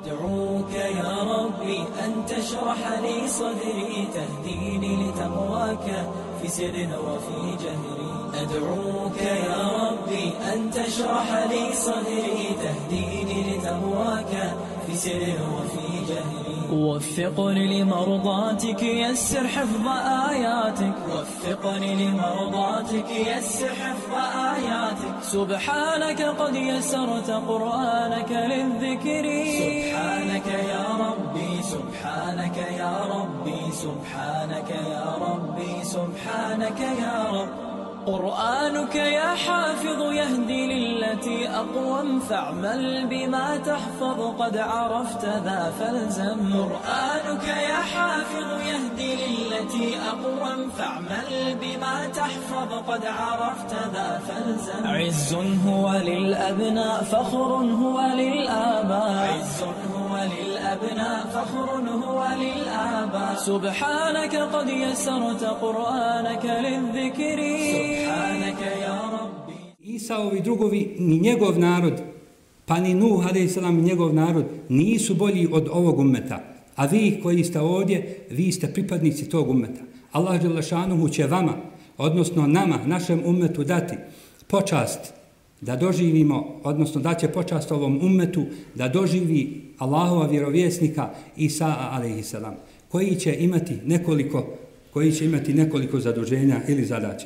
أدعوك يا ربي أن تشرح لي صدري تهديني لتقواك في سر وفي جهري. أدعوك يا ربي أن تشرح لي صدري تهديني لتقواك في سر وفي جهري. وفقني لمرضاتك يسر حفظ آياتك. وفقني لمرضاتك يسر حفظ آياتك. سبحانك قد يسرت قرآنك للذكر. سبحانك يا ربي سبحانك يا ربي سبحانك يا ربي سبحانك يا رب. قرآنك يا حافظ يهدي للتي أقوم فاعمل بما تحفظ قد عرفت ذا فالزم. قرآنك يا حافظ يهدي للتي أقوم فاعمل بما تحفظ قد عرفت ذا فالزم. عز هو للأبناء فخر هو للآباء. عز هو للأبناء فخر هو للآباء. سبحانك قد يسرت قرآنك للذكر. سبحانك يا ربي. Isaovi drugovi, ni njegov narod, pa ni Nuh a.s. i njegov narod, nisu bolji od ovog ummeta. A vi koji ste ovdje, vi ste pripadnici tog ummeta. Allah dželle će vama, odnosno nama, našem ummetu dati počast da doživimo, odnosno daće počast ovom ummetu da doživi Allahova vjerovjesnika Isa a.s. koji će imati nekoliko zaduženja ili zadaća.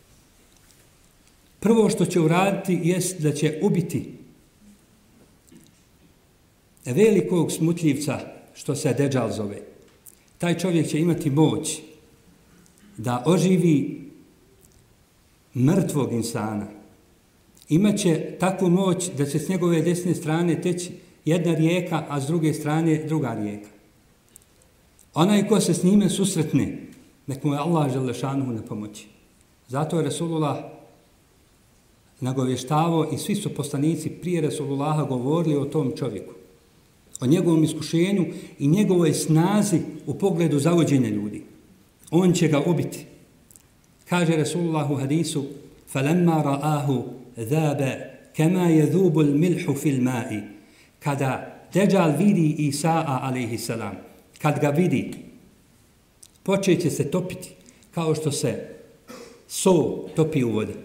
Prvo što će uraditi jest da će ubiti velikog smutljivca što se Dedžal zove. Taj čovjek će imati moć da oživi mrtvog insana. Imaće takvu moć da će s njegove desne strane teći jedna rijeka, a s druge strane druga rijeka. Onaj ko se s njime susretne, nek mu je Allah dželle na pomoći. Zato je Resulullah nagovještavao i svi su poslanici prije Resulullaha govorili o tom čovjeku, o njegovom iskušenju i njegovoj snazi u pogledu zavođenja ljudi. On će ga ubiti. Kaže Resulullah u hadisu: فَلَمَّا رَآهُ ذَابَ كَمَا يَذُوبُ الْمِلْحُ فِي الْمَاءِ. Kada Dedžal vidi Isa a.s., kad ga vidi, počeće se topiti kao što se so topi u vodi.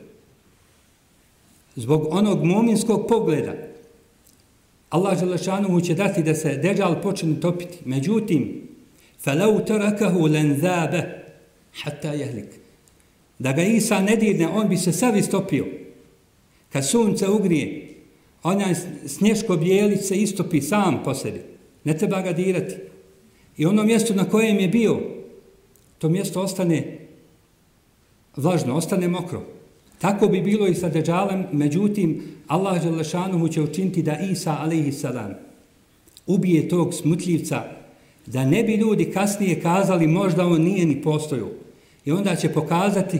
Zbog onog mu'minskog pogleda Allah dželle će dati da se Dedžal počne topiti. Međutim, فَلَوْ تَرَكَهُ لَنْذَابَ حَتَّى يَهْلِكَ. Da ga Isa ne dirne, on bi se sav istopio. Kad sunce ugrije, onaj snješko bijelić se istopi sam po sebi. Ne treba ga dirati. I ono mjesto na kojem je bio, to mjesto ostane vlažno, ostane mokro. Tako bi bilo i sa Dedžalem, međutim, Allah dželle će učiniti da Isa a.s. ubije tog smutljivca, da ne bi ljudi kasnije kazali možda on nije ni postojao. I onda će pokazati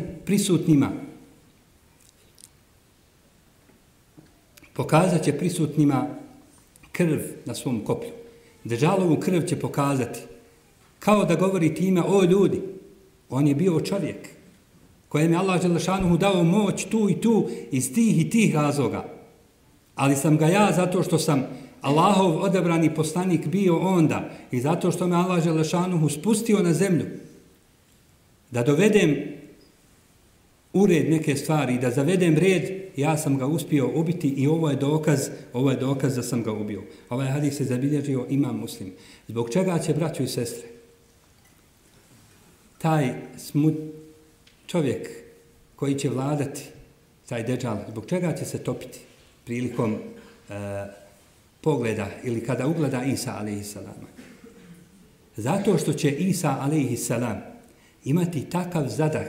prisutnima krv na svom koplju. Dedžalovu krv će pokazati. Kao da govori time: o ljudi, on je bio čovjek kojem je Allah dželle dao moć tu i tu iz tih i tih razloga. Ali sam ga ja, zato što sam Allahov odabrani poslanik bio onda i zato što me Allah dželle spustio na zemlju da dovedem u red neke stvari i da zavedem red, ja sam ga uspio ubiti i ovo je dokaz da sam ga ubio. Ovaj hadis se zabilježio Imam Muslim. Zbog čega će, braćo i sestre, taj čovjek koji će vladati, taj Dedžal, zbog čega će se topiti prilikom pogleda ili kada ugleda Isa a.s. Zato što će Isa a.s. imati takav zadah,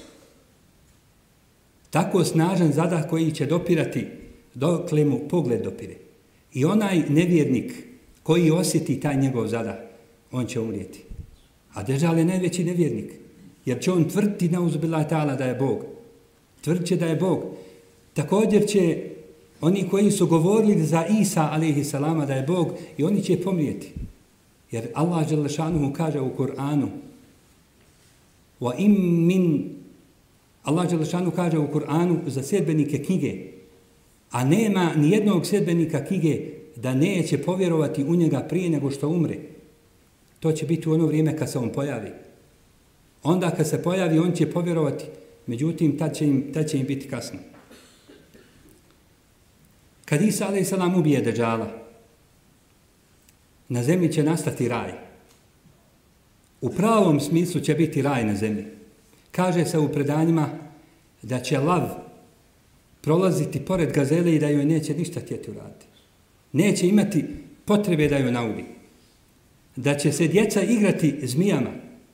tako snažan zadah koji će dopirati dokle mu pogled dopire. I onaj nevjernik koji osjeti taj njegov zadah, on će umrijeti. A Dedžal je najveći nevjernik, jer će on tvrditi nauzubillahi ta'ala da je Bog. Tvrdit će da je Bog. Također će oni koji su govorili za Isa a.s. da je Bog, i oni će pomrijeti. Jer Allah dželle šanuhu kaže u Kur'anu: Allah dželle kaže u Kur'anu za sljedbenike knjige, a nema ni jednog sljedbenika knjige da neće povjerovati u njega prije nego što umre. To će biti u ono vrijeme kad se on pojavi. Onda kad se pojavi, on će povjerovati, međutim, tad će im biti kasno. Kad Isa a.s. ubije Deđala, na zemlji će nastati raj. U pravom smislu će biti raj na zemlji. Kaže se u predanjima da će lav prolaziti pored gazele i da joj neće ništa htjeti uraditi. Neće imati potrebe da joj naubi. Da će se djeca igrati zmijama.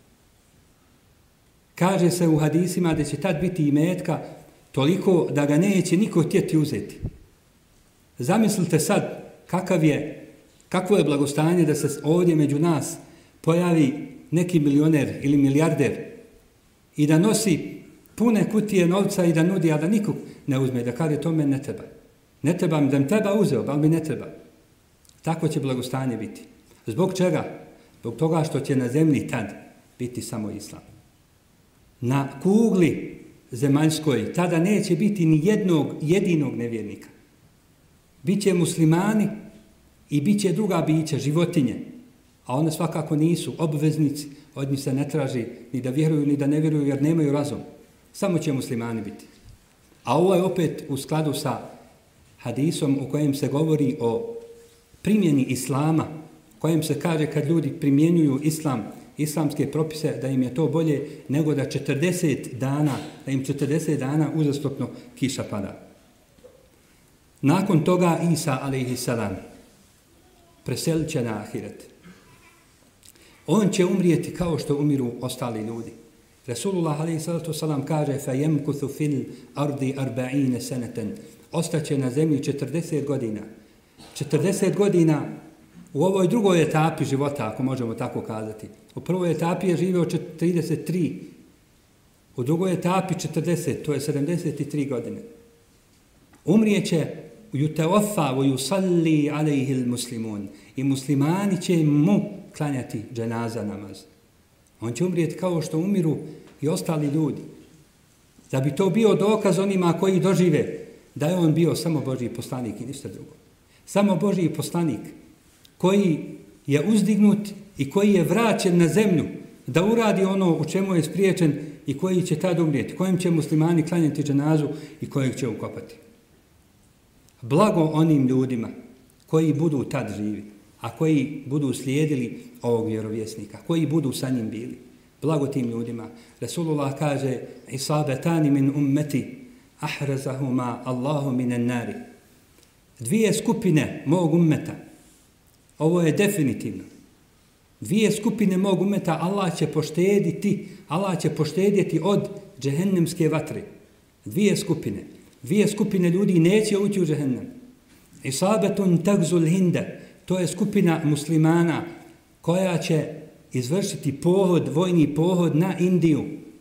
Kaže se u hadisima da će tad biti imetka toliko da ga neće niko htjeti uzeti. Zamislite sad kakvo je blagostanje da se ovdje među nas pojavi neki milioner ili milijarder i da nosi pune kutije novca i da nudi, a da nikog ne uzme, da kaže to meni ne treba. Ne treba mi, da mi treba uzeo, ali mi ne treba. Tako će blagostanje biti. Zbog čega? Zbog toga što će na zemlji tad biti samo islam. Na kugli zemaljskoj tada neće biti ni jednog jedinog nevjernika. Biće muslimani i biće druga bića, životinje. A one svakako nisu obveznici, od njih se ne traži ni da vjeruju ni da ne vjeruju jer nemaju razum. Samo će muslimani biti. A ovo je opet u skladu sa hadisom u kojem se govori o primjeni islama, u kojem se kaže kad ljudi primjenjuju islamske propise, da im je to bolje nego da 40 dana uzastopno kiša pada. Nakon toga Isa a.s. preselit će na ahiret. On će umrijeti kao što umiru ostali ljudi. Resulullah a.s. kaže فَيَمْكُثُ فِي الْأَرْضِ 40 سَنَةً Ostaće na zemlji 40 godina. 40 godina u ovoj drugoj etapi života, ako možemo tako kazati. U prvoj etapi je živio 33. U drugoj etapi 40, to je 73 godine. Umrijeće يُتَوَفَّا وَيُصَلِّي عَلَيْهِ الْمُسْلِمُونَ I muslimani će mu klanjati dženaza namaz. On će umrijeti kao što umiru i ostali ljudi. Da bi to bio dokaz onima koji dožive da je on bio samo Božji poslanik i ništa drugo. Samo Božji poslanik koji je uzdignut i koji je vraćen na zemlju da uradi ono u čemu je spriječen i koji će tad umrijeti, kojim će muslimani klanjati dženazu i kojeg će ukopati. Blago onim ljudima koji budu tad živi, a koji budu slijedili ovog vjerovjesnika, koji budu sa njim bili. Blago tim ljudima. Resulullah kaže isabetani min ummeti ahrazahuma Allahu minen nari. Dvije skupine mog ummeta, ovo je definitivno, dvije skupine mog ummeta Allah će poštedjeti od džehennemske vatre. Dvije skupine ljudi neće ući u džehennem. Isabetun tagzul hinde, to je skupina muslimana koja će izvršiti vojni pohod na Indiju.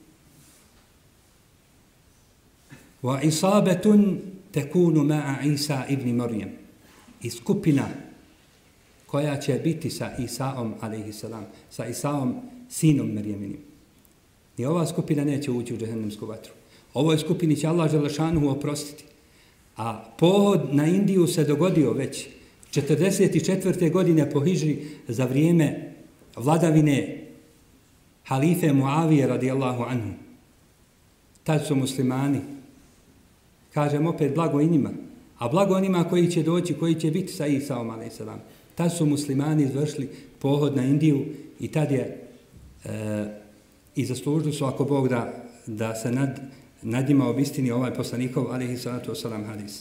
Wa isabetun tekunu ma'a Isa ibn Marijem. I skupina koja će biti sa Isaom, sa Isaom, sinom Marijeminim. I ova skupina neće ući u džehennemsku vatru. Ovoj skupini će Allah Đelešanuhu oprostiti. A pohod na Indiju se dogodio već 44. godine po hidžri za vrijeme vladavine halife Muavije radijallahu anhu. Tad su muslimani, kažem opet blago i njima, a blago onima koji će doći, koji će biti sa Isaom a.s. Tad su muslimani izvršili pohod na Indiju i tad je i zaslužili su, ako Bog da se nad njima obistini ovaj poslanikov alejhi salatu vesselam hadis.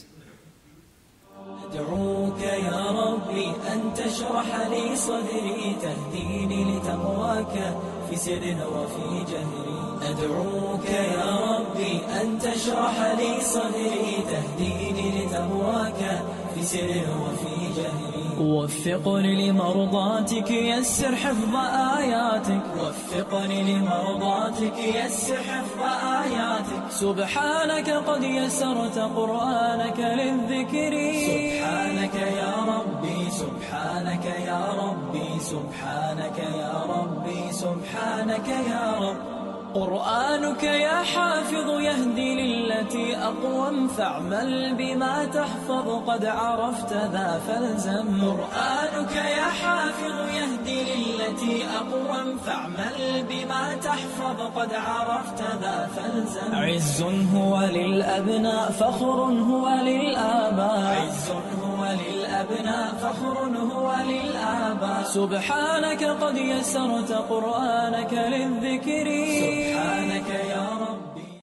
أدعوك يا ربي أن تشرح لي صدري تهديني لتقواك في سر وفي جهري أدعوك يا ربي أن تشرح لي صدري تهديني لتقواك في سر وفي جهري وفقني لمرضاتك يسر حفظ آياتك وفقني لمرضاتك يسر حفظ آياتك سبحانك قد يسرت قرآنك للذكر سبحانك يا ربي سبحانك يا ربي سبحانك يا ربي سبحانك يا رب قرآنك يا حافظ يهدي للتي أقوم، فاعمل بما تحفظ قد عرفت ذا فالزم. قرآنك يا حافظ يهدي للتي أقوم، فاعمل بما تحفظ قد عرفت ذا فالزم. عز هو للأبناء فخر هو للآباء، عز هو للأبناء فخر هو للآباء. سبحانك قد يسرت قرآنك للذكر، سبحانك يا رب